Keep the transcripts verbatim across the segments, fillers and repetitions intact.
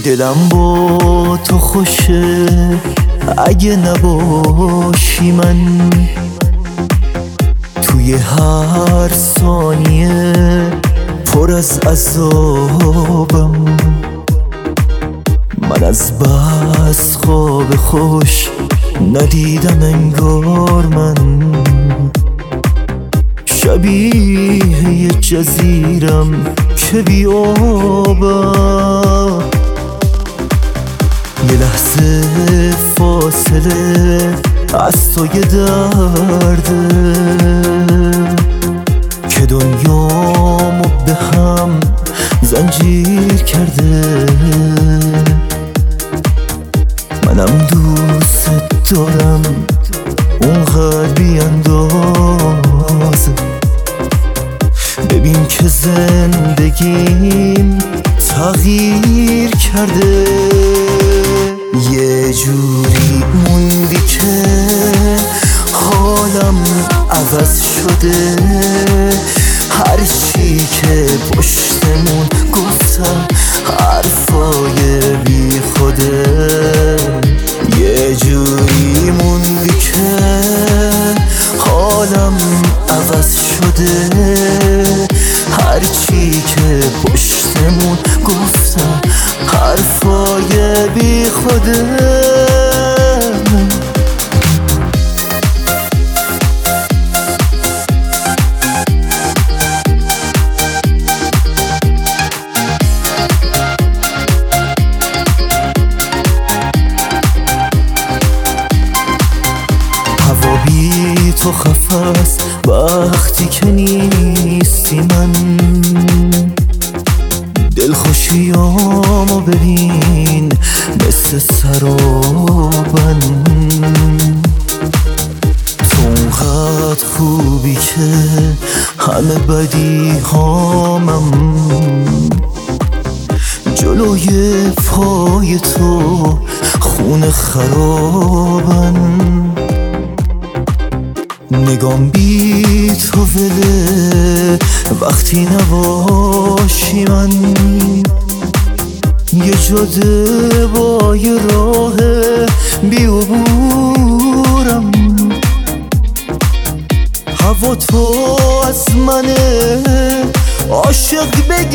دلم با تو خوشه اگه نباشی من، توی هر ثانیه پر از عذابم. من از بس خواب خوش ندیدم انگار من، شبیه یه جزیرم که بی آبم. یه لحظه فاصله از تو یه درده که دنیامو به هم زنجیر کرده. منم دوست دارم اونقدر بی اندازه، ببین که زندگیم تغییر کرده. یه جوری موندی که حالم عوض شده، هر چی که پشتمون گفتم حرفای بی خوده. یه جوری موندی که حالم عوض شده، هر چی که پشتمون گفتم حرفای بی خوده. هوا بی تو خفاست وقتی که نیستی، من دلخوشیامو ببین مثل سرابن. تو اونقدر خوبی که همه بدی هامم جلوی پای تو خون خرابن. نگام بی تو وله وقتی نباشی، من یه جاده با یه راه بی عبورم. هوا تو از منه عاشق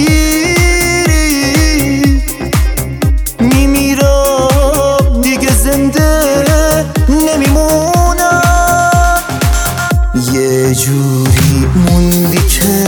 بگیری، میمیرم دیگه زنده نمیمونم. یه جوری موندی که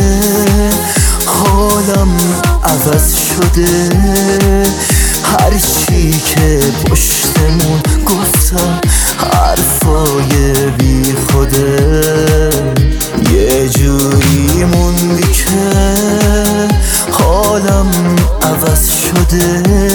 حالم عوض شده، هر چی که پشتمون گفتم حرفای بی خوده. یه جوری موندی که حالم عوض شده،